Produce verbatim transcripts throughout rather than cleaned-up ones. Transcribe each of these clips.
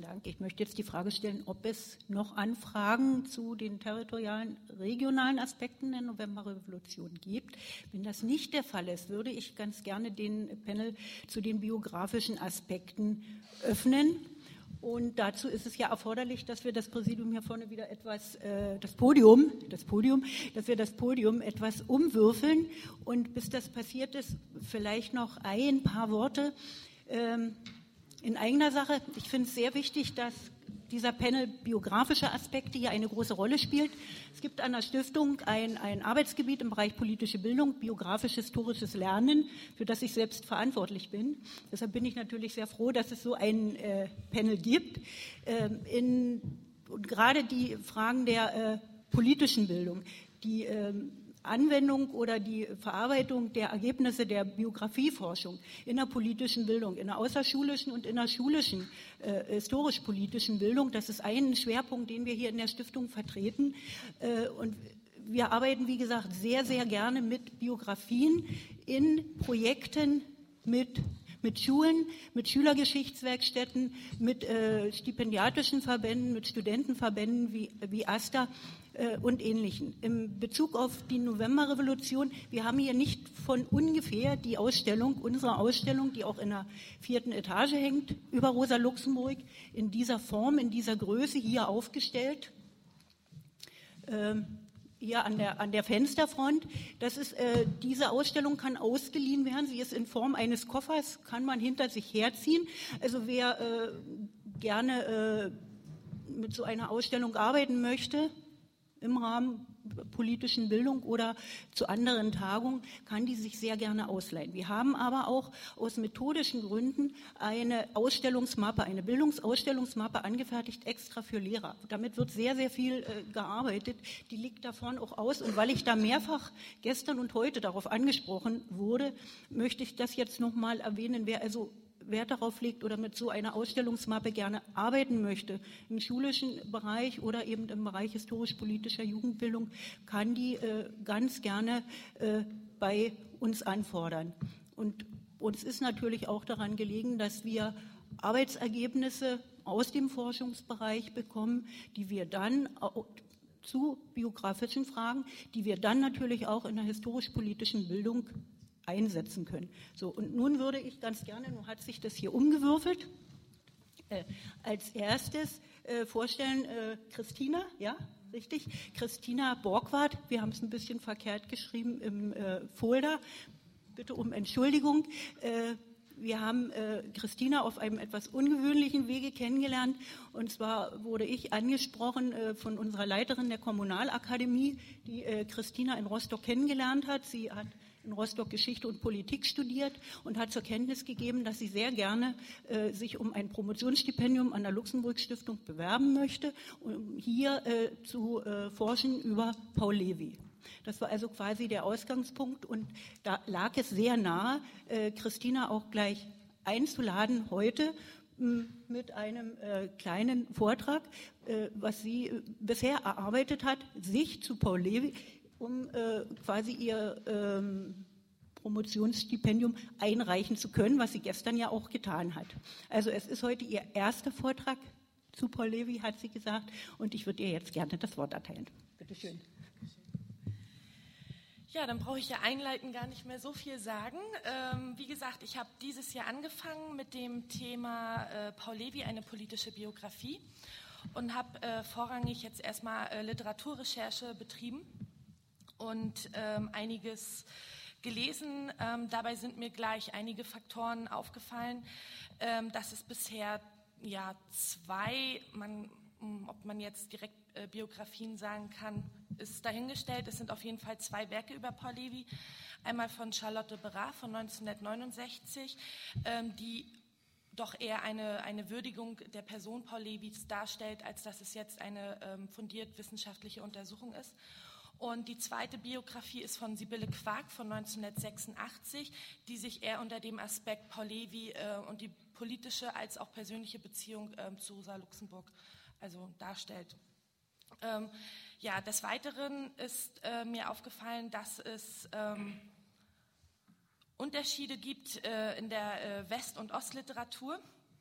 Dank. Ich möchte jetzt die Frage stellen, ob es noch Anfragen zu den territorialen, regionalen Aspekten der Novemberrevolution gibt. Wenn das nicht der Fall ist, würde ich ganz gerne den Panel zu den biografischen Aspekten öffnen. Und dazu ist es ja erforderlich, dass wir das Präsidium hier vorne wieder etwas, äh, das Podium, das Podium, dass wir das Podium etwas umwürfeln. Und bis das passiert ist, vielleicht noch ein paar Worte ähm, in eigener Sache. Ich finde es sehr wichtig, dass dieser Panel biografische Aspekte hier eine große Rolle spielt. Es gibt an der Stiftung ein, ein Arbeitsgebiet im Bereich politische Bildung, biografisch-historisches Lernen, für das ich selbst verantwortlich bin. Deshalb bin ich natürlich sehr froh, dass es so ein äh, Panel gibt. Ähm, in, und gerade die Fragen der äh, politischen Bildung, die ähm, Anwendung oder die Verarbeitung der Ergebnisse der Biografieforschung in der politischen Bildung, in der außerschulischen und in der schulischen äh, historisch-politischen Bildung, das ist ein Schwerpunkt, den wir hier in der Stiftung vertreten. Äh, und wir arbeiten, wie gesagt, sehr, sehr gerne mit Biografien in Projekten mit mit Schulen, mit Schülergeschichtswerkstätten, mit äh, stipendiatischen Verbänden, mit Studentenverbänden wie, wie AStA äh, und Ähnlichen. Im Bezug auf die Novemberrevolution, wir haben hier nicht von ungefähr die Ausstellung, unsere Ausstellung, die auch in der vierten Etage hängt, über Rosa Luxemburg, in dieser Form, in dieser Größe hier aufgestellt. Ähm, hier an der, an der Fensterfront. Das ist, äh, diese Ausstellung kann ausgeliehen werden. Sie ist in Form eines Koffers, kann man hinter sich herziehen. Also wer äh, gerne äh, mit so einer Ausstellung arbeiten möchte, im Rahmen politischen Bildung oder zu anderen Tagungen, kann die sich sehr gerne ausleihen. Wir haben aber auch aus methodischen Gründen eine Ausstellungsmappe, eine Bildungsausstellungsmappe angefertigt, extra für Lehrer. Damit wird sehr, sehr viel äh, gearbeitet. Die liegt da vorne auch aus. Und weil ich da mehrfach gestern und heute darauf angesprochen wurde, möchte ich das jetzt nochmal erwähnen. Wer also Wert darauf legt oder mit so einer Ausstellungsmappe gerne arbeiten möchte, im schulischen Bereich oder eben im Bereich historisch-politischer Jugendbildung, kann die äh, ganz gerne äh, bei uns anfordern. Und uns ist natürlich auch daran gelegen, dass wir Arbeitsergebnisse aus dem Forschungsbereich bekommen, die wir dann zu biografischen Fragen, die wir dann natürlich auch in der historisch-politischen Bildung einsetzen können. So, und nun würde ich ganz gerne, nun hat sich das hier umgewürfelt, äh, als erstes äh, vorstellen, äh, Christina, ja, richtig, Christina Borgward, wir haben es ein bisschen verkehrt geschrieben im äh, Folder, bitte um Entschuldigung. Äh, wir haben äh, Christina auf einem etwas ungewöhnlichen Wege kennengelernt, und zwar wurde ich angesprochen äh, von unserer Leiterin der Kommunalakademie, die äh, Christina in Rostock kennengelernt hat. Sie hat in Rostock Geschichte und Politik studiert und hat zur Kenntnis gegeben, dass sie sehr gerne äh, sich um ein Promotionsstipendium an der Luxemburg-Stiftung bewerben möchte, um hier äh, zu äh, forschen über Paul Levi. Das war also quasi der Ausgangspunkt, und da lag es sehr nahe, äh, Christina auch gleich einzuladen heute mh, mit einem äh, kleinen Vortrag, äh, was sie äh, bisher erarbeitet hat, sich zu Paul Levi, um äh, quasi ihr ähm, Promotionsstipendium einreichen zu können, was sie gestern ja auch getan hat. Also es ist heute ihr erster Vortrag zu Paul Levi, hat sie gesagt, und ich würde ihr jetzt gerne das Wort erteilen. Bitte schön. Ja, dann brauche ich ja einleitend gar nicht mehr so viel sagen. Ähm, wie gesagt, ich habe dieses Jahr angefangen mit dem Thema äh, Paul Levi, eine politische Biografie, und habe äh, vorrangig jetzt erstmal äh, Literaturrecherche betrieben und ähm, einiges gelesen. Ähm, dabei sind mir gleich einige Faktoren aufgefallen, ähm, dass es bisher ja zwei, man, ob man jetzt direkt äh, Biografien sagen kann, ist dahingestellt. Es sind auf jeden Fall zwei Werke über Paul Levi. Einmal von Charlotte Berat von neunzehnhundertneunundsechzig, ähm, die doch eher eine, eine Würdigung der Person Paul Levis darstellt, als dass es jetzt eine ähm, fundiert wissenschaftliche Untersuchung ist. Und die zweite Biografie ist von Sibylle Quark von neunzehnhundertsechsundachtzig, die sich eher unter dem Aspekt Paul Levi äh, und die politische als auch persönliche Beziehung äh, zu Rosa Luxemburg also darstellt. Ähm, ja, des Weiteren ist äh, mir aufgefallen, dass es ähm, Unterschiede gibt äh, in der äh, West- und Ostliteratur.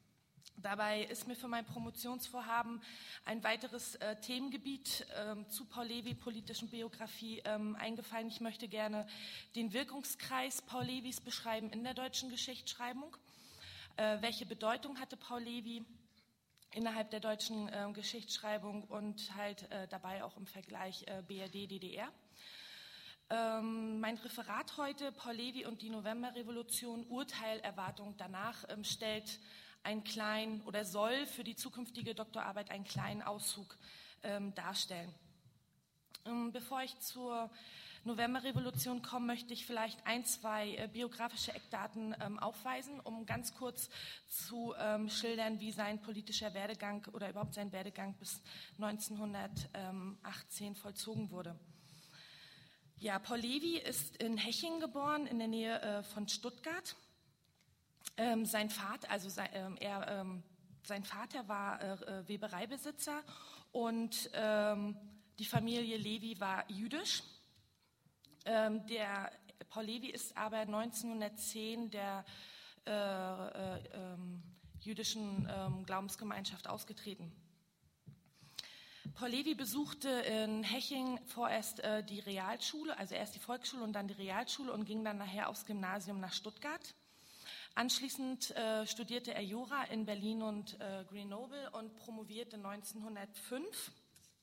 Dabei ist mir für mein Promotionsvorhaben ein weiteres äh, Themengebiet ähm, zu Paul Levi, politischen Biografie, ähm, eingefallen. Ich möchte gerne den Wirkungskreis Paul Levis beschreiben in der deutschen Geschichtsschreibung. Äh, welche Bedeutung hatte Paul Levi innerhalb der deutschen äh, Geschichtsschreibung und halt äh, dabei auch im Vergleich äh, B R D, D D R. Ähm, mein Referat heute, Paul Levi und die Novemberrevolution, Urteil, Erwartung danach, ähm, stellt einen kleinen oder soll für die zukünftige Doktorarbeit einen kleinen Auszug ähm, darstellen. Ähm, bevor ich zur Novemberrevolution komme, möchte ich vielleicht ein, zwei äh, biografische Eckdaten ähm, aufweisen, um ganz kurz zu ähm, schildern, wie sein politischer Werdegang oder überhaupt sein Werdegang bis neunzehnhundertachtzehn vollzogen wurde. Ja, Paul Levi ist in Hechingen geboren, in der Nähe äh, von Stuttgart. Ähm, sein Vater, also sein, ähm, er, ähm, sein Vater war äh, Webereibesitzer und ähm, die Familie Levi war jüdisch. Ähm, der Paul Levi ist aber neunzehnhundertzehn der äh, äh, ähm, jüdischen ähm, Glaubensgemeinschaft ausgetreten. Paul Levi besuchte in Hechingen vorerst äh, die Realschule, also erst die Volksschule und dann die Realschule und ging dann nachher aufs Gymnasium nach Stuttgart. Anschließend äh, studierte er Jura in Berlin und äh, Grenoble und promovierte neunzehnhundertfünf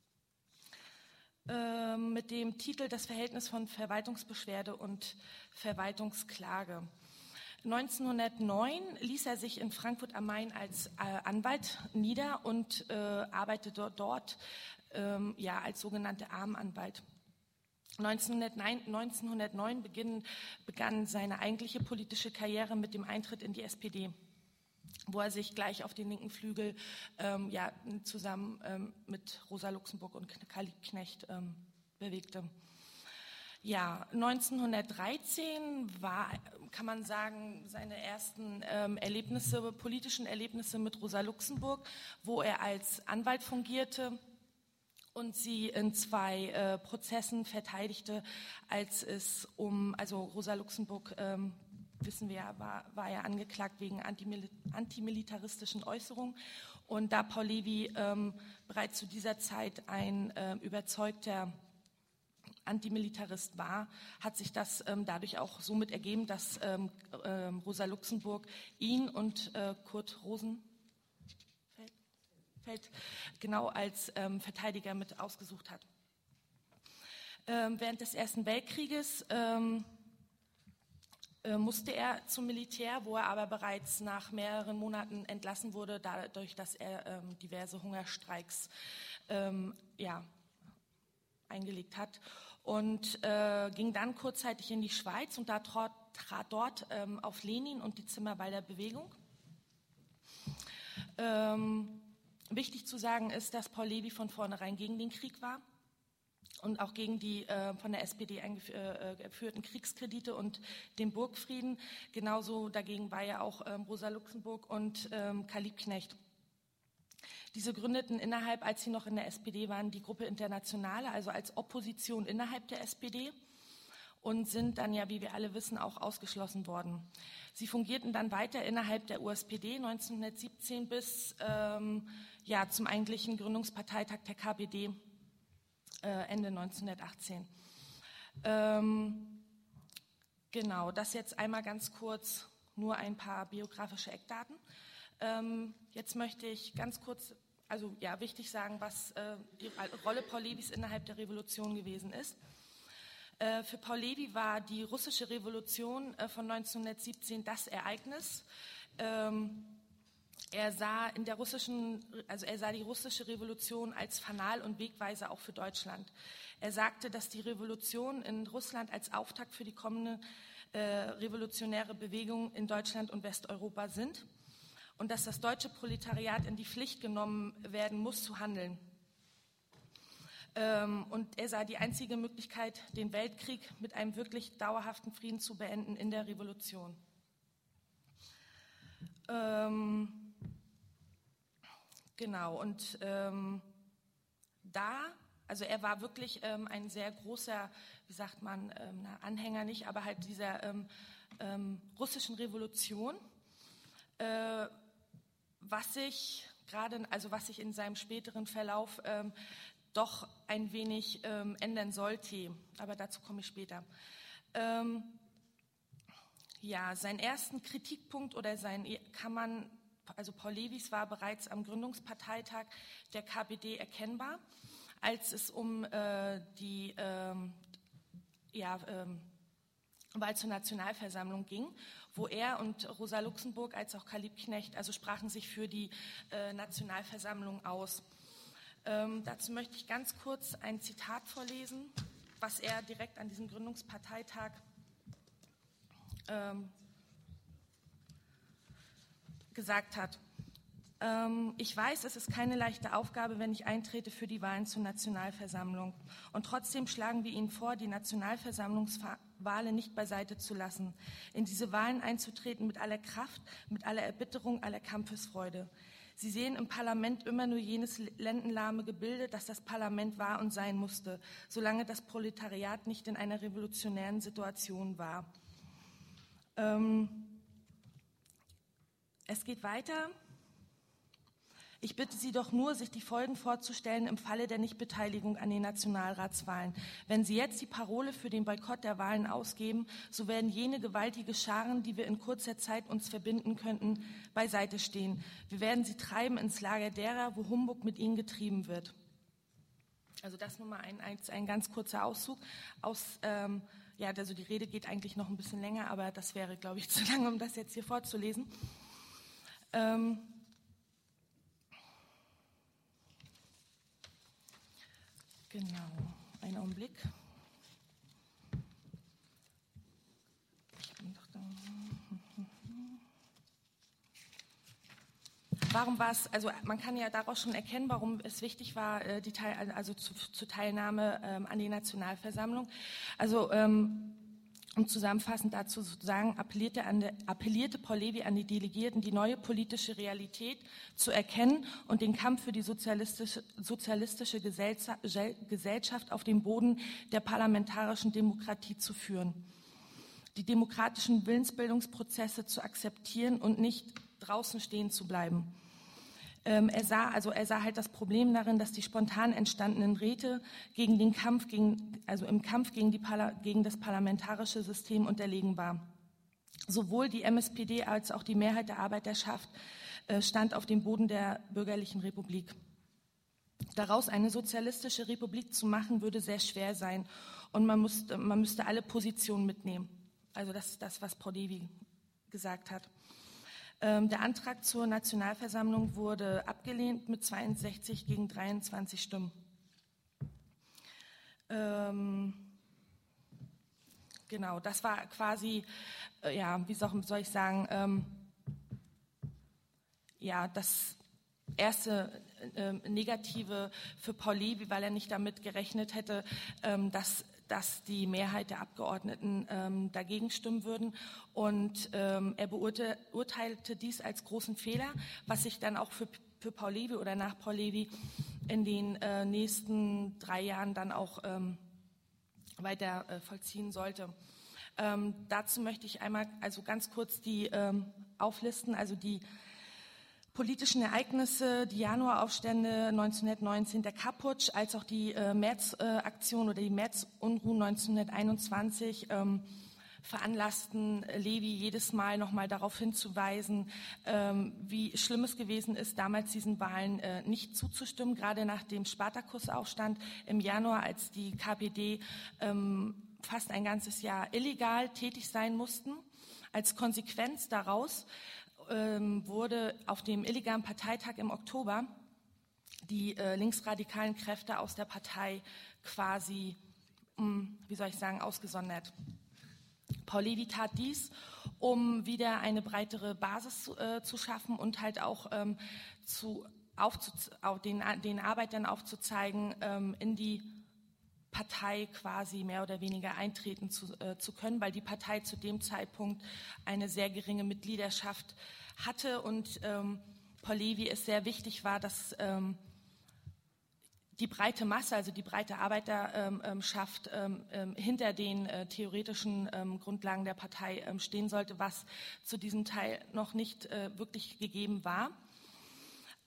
äh, mit dem Titel Das Verhältnis von Verwaltungsbeschwerde und Verwaltungsklage. neunzehnhundertneun ließ er sich in Frankfurt am Main als äh, Anwalt nieder und äh, arbeitete dort ähm, ja, als sogenannter Armenanwalt. neunzehnhundertneun beginn, begann seine eigentliche politische Karriere mit dem Eintritt in die S P D, wo er sich gleich auf den linken Flügel ähm, ja, zusammen ähm, mit Rosa Luxemburg und Karl Liebknecht ähm, bewegte. Ja, neunzehnhundertdreizehn war, kann man sagen, seine ersten ähm, Erlebnisse, politischen Erlebnisse mit Rosa Luxemburg, wo er als Anwalt fungierte und sie in zwei äh, Prozessen verteidigte, als es um, also Rosa Luxemburg, ähm, wissen wir, war, war ja angeklagt wegen antimil- antimilitaristischen Äußerungen. Und da Paul Levi ähm, bereits zu dieser Zeit ein äh, überzeugter Antimilitarist war, hat sich das ähm, dadurch auch somit ergeben, dass ähm, äh, Rosa Luxemburg ihn und äh, Kurt Rosenfeld genau als ähm, Verteidiger mit ausgesucht hat. Ähm, während des Ersten Weltkrieges ähm, äh, musste er zum Militär, wo er aber bereits nach mehreren Monaten entlassen wurde, dadurch, dass er ähm, diverse Hungerstreiks ähm, ja, eingelegt hat. Und äh, ging dann kurzzeitig in die Schweiz und da trat, trat dort ähm, auf Lenin und die Zimmerwalder Bewegung. Ähm, wichtig zu sagen ist, dass Paul Levi von vornherein gegen den Krieg war und auch gegen die äh, von der S P D eingeführten Kriegskredite und den Burgfrieden. Genauso dagegen war ja auch ähm, Rosa Luxemburg und ähm, Karl Liebknecht. Diese gründeten innerhalb, als sie noch in der S P D waren, die Gruppe Internationale, also als Opposition innerhalb der S P D und sind dann ja, wie wir alle wissen, auch ausgeschlossen worden. Sie fungierten dann weiter innerhalb der U S P D neunzehnhundertsiebzehn bis ähm, ja, zum eigentlichen Gründungsparteitag der K P D äh, Ende neunzehnhundertachtzehn. Ähm, genau, das jetzt einmal ganz kurz, nur ein paar biografische Eckdaten. Ähm, jetzt möchte ich ganz kurz, also ja, wichtig sagen, was äh, die Rolle Paul Levis innerhalb der Revolution gewesen ist. Äh, für Paul Levi war die russische Revolution äh, von neunzehnhundertsiebzehn das Ereignis. Ähm, er sah in der russischen, also er sah die russische Revolution als Fanal und Wegweiser auch für Deutschland. Er sagte, dass die Revolution in Russland als Auftakt für die kommende äh, revolutionäre Bewegung in Deutschland und Westeuropa sind. Und dass das deutsche Proletariat in die Pflicht genommen werden muss, zu handeln. Ähm, und er sah die einzige Möglichkeit, den Weltkrieg mit einem wirklich dauerhaften Frieden zu beenden in der Revolution. Ähm, genau, und ähm, da, also er war wirklich ähm, ein sehr großer, wie sagt man, ähm, Anhänger nicht, aber halt dieser ähm, ähm, russischen Revolution, äh, was sich gerade, also was sich in seinem späteren Verlauf ähm, doch ein wenig ähm, ändern sollte. Aber dazu komme ich später. Ähm, ja, seinen ersten Kritikpunkt oder sein, kann man, also Paul Levis war bereits am Gründungsparteitag der K P D erkennbar, als es um äh, die ähm, ja, ähm, Wahl zur Nationalversammlung ging, wo er und Rosa Luxemburg als auch Karl Liebknecht, also sprachen sich für die äh, Nationalversammlung aus. Ähm, dazu möchte ich ganz kurz ein Zitat vorlesen, was er direkt an diesem Gründungsparteitag ähm, gesagt hat. Ähm, ich weiß, es ist keine leichte Aufgabe, wenn ich eintrete für die Wahlen zur Nationalversammlung. Und trotzdem schlagen wir Ihnen vor, die Nationalversammlungswahlen nicht beiseite zu lassen, in diese Wahlen einzutreten mit aller Kraft, mit aller Erbitterung, aller Kampfesfreude. Sie sehen im Parlament immer nur jenes lendenlahme Gebilde, das das Parlament war und sein musste, solange das Proletariat nicht in einer revolutionären Situation war. Ähm, es geht weiter. Ich bitte Sie doch nur, sich die Folgen vorzustellen im Falle der Nichtbeteiligung an den Nationalratswahlen. Wenn Sie jetzt die Parole für den Boykott der Wahlen ausgeben, so werden jene gewaltige Scharen, die wir in kurzer Zeit uns verbinden könnten, beiseite stehen. Wir werden sie treiben ins Lager derer, wo Humbug mit ihnen getrieben wird. Also das nur mal ein, ein, ein ganz kurzer Auszug aus, ähm, ja, also die Rede geht eigentlich noch ein bisschen länger, aber das wäre, glaube ich, zu lange, um das jetzt hier vorzulesen. Ähm, Genau, einen Augenblick. Warum war es, also man kann ja daraus schon erkennen, warum es wichtig war, die Teil, also zu, zur Teilnahme ähm, an die Nationalversammlung. Also ähm, um zusammenfassend dazu zu sagen, appellierte, an der, appellierte Paul Levi an die Delegierten, die neue politische Realität zu erkennen und den Kampf für die sozialistische, sozialistische Gesellschaft auf dem Boden der parlamentarischen Demokratie zu führen, die demokratischen Willensbildungsprozesse zu akzeptieren und nicht draußen stehen zu bleiben. Ähm, er sah, also er sah halt das Problem darin, dass die spontan entstandenen Räte gegen den Kampf, gegen, also im Kampf gegen, die Parla- gegen das parlamentarische System unterlegen war. Sowohl die M S P D als auch die Mehrheit der Arbeiterschaft äh, stand auf dem Boden der bürgerlichen Republik. Daraus eine sozialistische Republik zu machen, würde sehr schwer sein und man müsste, man müsste alle Positionen mitnehmen. Also das ist das, was Paul Levi gesagt hat. Der Antrag zur Nationalversammlung wurde abgelehnt mit zweiundsechzig gegen dreiundzwanzig Stimmen. Ähm, genau, das war quasi, äh, ja, wie soll ich sagen, ähm, ja, das erste äh, Negative für Paul Levi, weil er nicht damit gerechnet hätte, ähm, dass dass die Mehrheit der Abgeordneten ähm, dagegen stimmen würden. Und ähm, er beurteilte dies als großen Fehler, was sich dann auch für, für Paul Levi oder nach Paul Levi in den äh, nächsten drei Jahren dann auch ähm, weiter äh, vollziehen sollte. Ähm, dazu möchte ich einmal also ganz kurz die ähm, auflisten, also die politischen Ereignisse, die Januaraufstände neunzehnhundertneunzehn, der Kapp-Putsch, als auch die äh, Märzaktion äh, oder die Märzunruhen neunzehnhunderteinundzwanzig ähm, veranlassten Levi jedes Mal noch mal darauf hinzuweisen, ähm, wie schlimm es gewesen ist, damals diesen Wahlen äh, nicht zuzustimmen, gerade nach dem Spartakusaufstand im Januar, als die K P D ähm, fast ein ganzes Jahr illegal tätig sein mussten. Als Konsequenz daraus wurde auf dem illegalen Parteitag im Oktober die äh, linksradikalen Kräfte aus der Partei quasi, mh, wie soll ich sagen, ausgesondert. Paul Levi tat dies, um wieder eine breitere Basis zu, äh, zu schaffen und halt auch ähm, zu, aufzu- auf den, den Arbeitern aufzuzeigen, ähm, in die Partei quasi mehr oder weniger eintreten zu, äh, zu können, weil die Partei zu dem Zeitpunkt eine sehr geringe Mitgliedschaft hatte und ähm, Paul Levi es sehr wichtig war, dass ähm, die breite Masse, also die breite Arbeiterschaft ähm, ähm, hinter den äh, theoretischen ähm, Grundlagen der Partei ähm, stehen sollte, was zu diesem Teil noch nicht äh, wirklich gegeben war.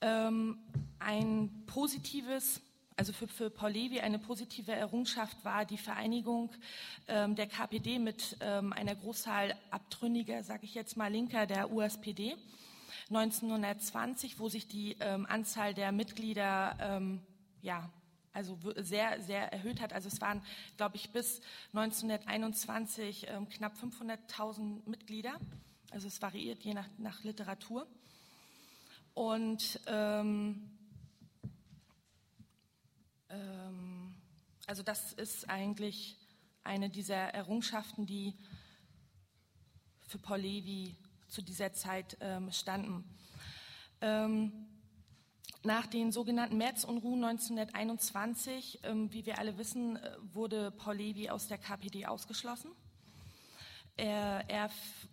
ähm, ein positives, also für, für Paulevi eine positive Errungenschaft war die Vereinigung ähm, der K P D mit ähm, einer Großzahl abtrünniger, sage ich jetzt mal, Linker der U S P D neunzehnhundertzwanzig, wo sich die ähm, Anzahl der Mitglieder ähm, ja, also sehr, sehr erhöht hat. Also es waren, glaube ich, bis neunzehnhunderteinundzwanzig ähm, knapp fünfhunderttausend Mitglieder. Also es variiert je nach, nach Literatur. Und ähm, ähm, also das ist eigentlich eine dieser Errungenschaften, die für Paulevi zu dieser Zeit ähm, standen. Ähm, nach den sogenannten Märzunruhen neunzehnhunderteinundzwanzig, ähm, wie wir alle wissen, wurde Paulevi aus der K P D ausgeschlossen. Er, er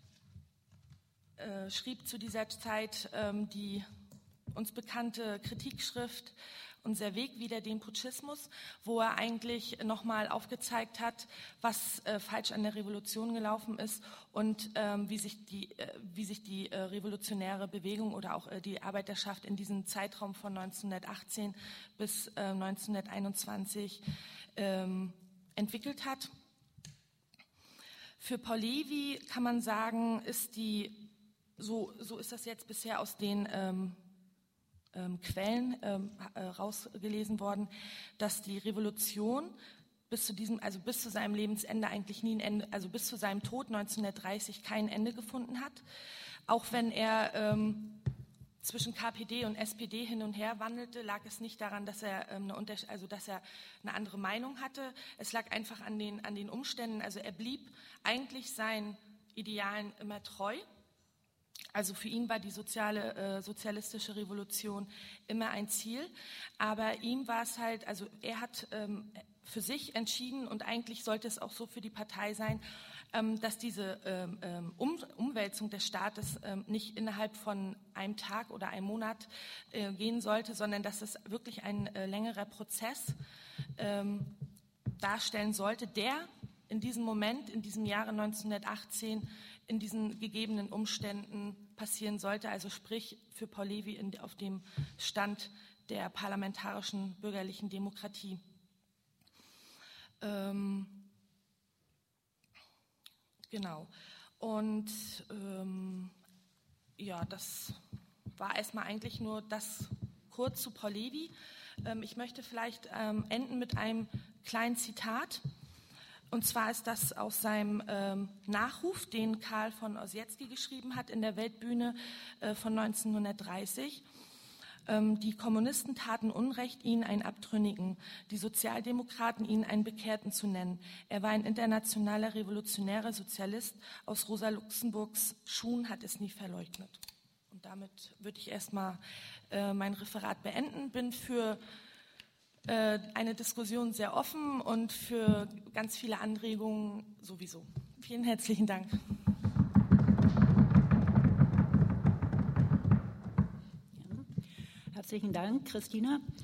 äh, schrieb zu dieser Zeit ähm, die uns bekannte Kritikschrift Unser Weg wider den Putschismus, wo er eigentlich nochmal aufgezeigt hat, was äh, falsch an der Revolution gelaufen ist und ähm, wie sich die, äh, wie sich die äh, revolutionäre Bewegung oder auch äh, die Arbeiterschaft in diesem Zeitraum von neunzehnhundertachtzehn bis äh, neunzehnhunderteinundzwanzig ähm, entwickelt hat. Für Paulevi kann man sagen, ist die, so, so ist das jetzt bisher aus den ähm, Ähm, Quellen ähm, äh, rausgelesen worden, dass die Revolution bis zu diesem, also bis zu seinem Lebensende eigentlich nie ein Ende, also bis zu seinem Tod neunzehnhundertdreißig kein Ende gefunden hat. Auch wenn er ähm, zwischen K P D und S P D hin und her wandelte, lag es nicht daran, dass er ähm, eine, Unter- also dass er eine andere Meinung hatte. Es lag einfach an den, an den Umständen. Also er blieb eigentlich seinen Idealen immer treu. Also für ihn war die soziale, äh, sozialistische Revolution immer ein Ziel, aber ihm war es halt, also er hat ähm, für sich entschieden und eigentlich sollte es auch so für die Partei sein, ähm, dass diese ähm, um, Umwälzung des Staates ähm, nicht innerhalb von einem Tag oder einem Monat äh, gehen sollte, sondern dass es wirklich ein äh, längerer Prozess ähm, darstellen sollte, der in diesem Moment, in diesem Jahre neunzehnhundertachtzehn, in diesen gegebenen Umständen passieren sollte, also sprich für Paulevi in, auf dem Stand der parlamentarischen bürgerlichen Demokratie. Ähm, genau. Und ähm, ja, das war erstmal eigentlich nur das kurz zu Paulevi. Ähm, ich möchte vielleicht ähm, enden mit einem kleinen Zitat. Und zwar ist das aus seinem ähm, Nachruf, den Karl von Ossietzky geschrieben hat in der Weltbühne äh, von neunzehnhundertdreißig. Ähm, die Kommunisten taten Unrecht, ihn einen Abtrünnigen, die Sozialdemokraten ihn einen Bekehrten zu nennen. Er war ein internationaler revolutionärer Sozialist. Aus Rosa Luxemburgs Schuhen hat es nie verleugnet. Und damit würde ich erstmal äh, mein Referat beenden. Bin für eine Diskussion sehr offen und für ganz viele Anregungen sowieso. Vielen herzlichen Dank. Ja. Herzlichen Dank, Christina.